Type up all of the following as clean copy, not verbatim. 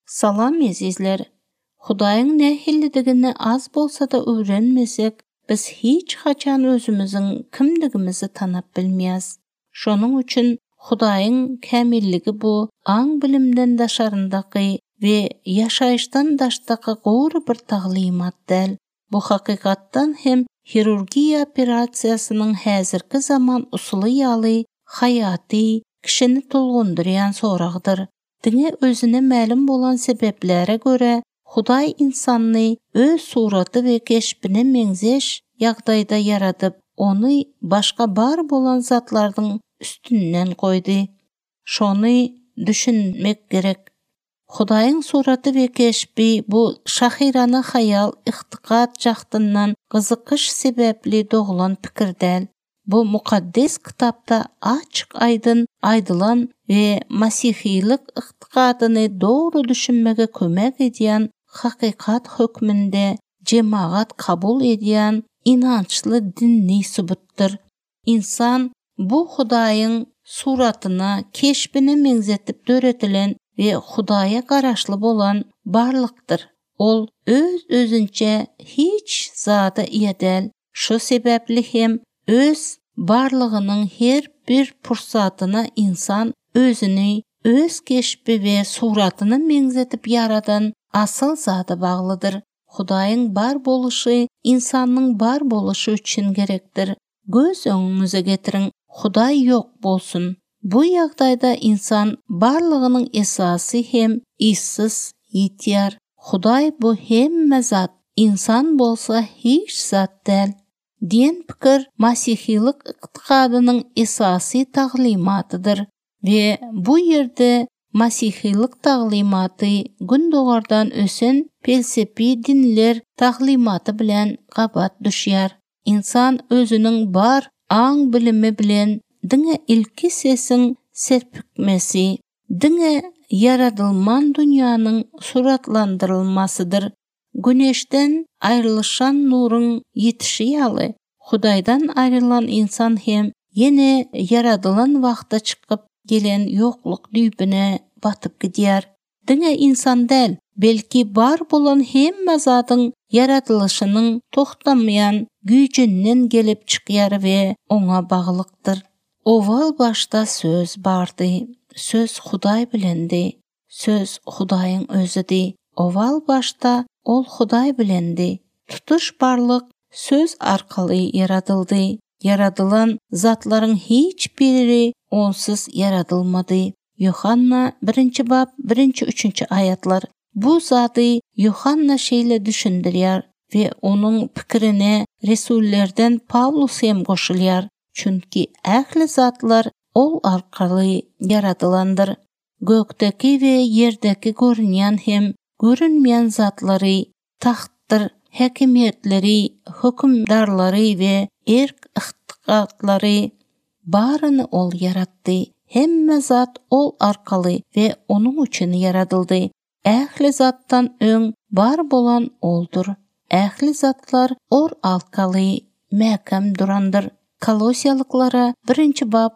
Salam ezizler. Hudaýyň nähilligini az bolsa da öwrenmesek, biz hiç haçan özümüziň kimligimizi tanap bilmeýäs. Şonuň üçin Hudaýyň kämilligi bu aň bilimden daşaryndaky we ýaşaýyşdan daşdaky gowy bir taglimat däl. Bu hakykatdan hem hirurgiýa operasiýasynyň häzirki zaman usuly ýaly haýaty, kişini tolgundurýan soragdyr. Diňe özüne ma'lum bolan sebeplere göre Hudaý insanyny öz suraty we keşbine meňzeş ýagdaýda yaradyp, ony başga bar bolan zatlardyň üstünden goýdy. Şonu düşünmek gerek. Hudaýyň suraty we keşbi bu şahirany hayal, ihtiqat jagtyndan gyzykyş sebepli doglan pikir däl. Bu mukaddes kitapda açyk aydyn aydylan we masihilik ihtiqatyny dogry düşünmege kömek edýän hakykat hökmünde jemaat kabul edýän inançly dinni subutdur. İnsan bu Hudaýyň suratyna, keşbine meňzetip döretilen we Hudaýa garaşly bolan barlykdyr. Ol öz-özünçe hiç zada iýedäl. Şu sebäpli hem öz barlygynyň her bir pursatyna insan özüni, öz keşbi we suratyny meňzetip yaradan asyl zada baglydyr. Hudaýyň bar boluşy insanyň bar boluşy üçin gerekdir. Göz öňüňize getiriň, Hudaý ýok bolsun. Bu ýagdaýda insan barlygynyň esasy hem işsiz ýitýär. Hudaý bu hemme zat, insan bolsa hiç zat däl. Diýen pikir masihilik itiqadynyň esasy taglimatydyr we bu ýerde masihilik taglimaty gündogardan ösen felsepi dinler taglimaty bilen gabat düşýär. İnsan özüniň bar aň bilimi bilen diňe ilki sesiň serpikmesi, diňe yaradylman dünýäniň suratlandyrylmasydyr. Güneşden ayrılışan nuryň ýetişi ýaly, Hudaýdan ayrılan insan hem ýene yaradylan wagtda çykyp gelen ýokluk düýbüne batyp gidýär. Diňe insan däl, belki bar bolan hemme zatyň yaratylışynyň toktanmaýan güýjünden gelip çykýar we oňa baglykdyr. Owal başda söz bardy, söz Hudaý bilendi, söz Hudaýyň özüdi. Owal başda ol Hudaý bilendi. Tutuş barlyk söz arkaly yaradyldy. Yaradylan zatlaryň hiç biri onsuz yaradylmady. Yohanna 1-nji bab 1-3 ayatlar. Bu zady Yohanna şeýle düşündirýär we onuň pikirine resullerden Pawlus hem goşulýar. Çünki ähli zatlar ol arkaly yaradylandyr. Gökteki we ýerdeki görünýän hem görünmeýän zatlary, tahtdyr, häkimetleri, hökümdarlary we erk ihtiqatlary baryny ol yaratdy. Hemme zat ol arkaly we onuň üçin yaradyldy. Ähli zattan öň bar bolan oldur. Ähli zatlar or arkaly mäkem durandyr. Kolosiýalyklara 1-nji bab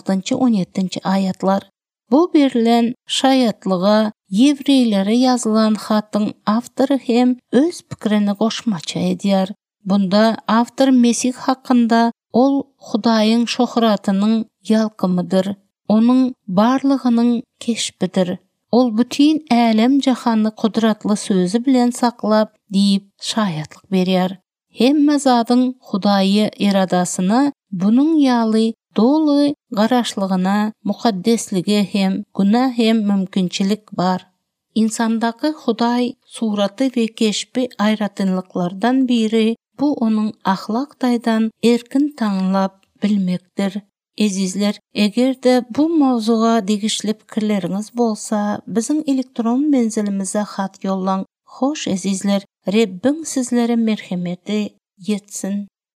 16-17 ayatlar. Bu berilen şaýatlyga Ýewreýlere ýazylan hatyň awtory hem öz pikirini goşmaça edýär. Bunda awtor Mesih hakynda ol Hudaýyň şöhratynyň ýalkymydyr. Onuň barlygynyň keşbidir. Ol bütün älem jahany kudratly sözü bilen saklap diýip şaýatlyk berýär. Hemme zadyň Hudaýy iradasyna bunyň ýaly doly garaşlygyna, mukaddeslige hem günah hem mümkinçilik bar. İnsandaky Hudaý suraty we keşbi aýratynlyklardan biri bu onuň ahlakdaýdan erkin taňlap bilmekdir. Ezizler, egerde bu mawzuga degişli pikirleriňiz bolsa, biziň elektron menzilimize hat ýollaň. Hoş ezizler, Rebbim sizlere merhameti yetsin.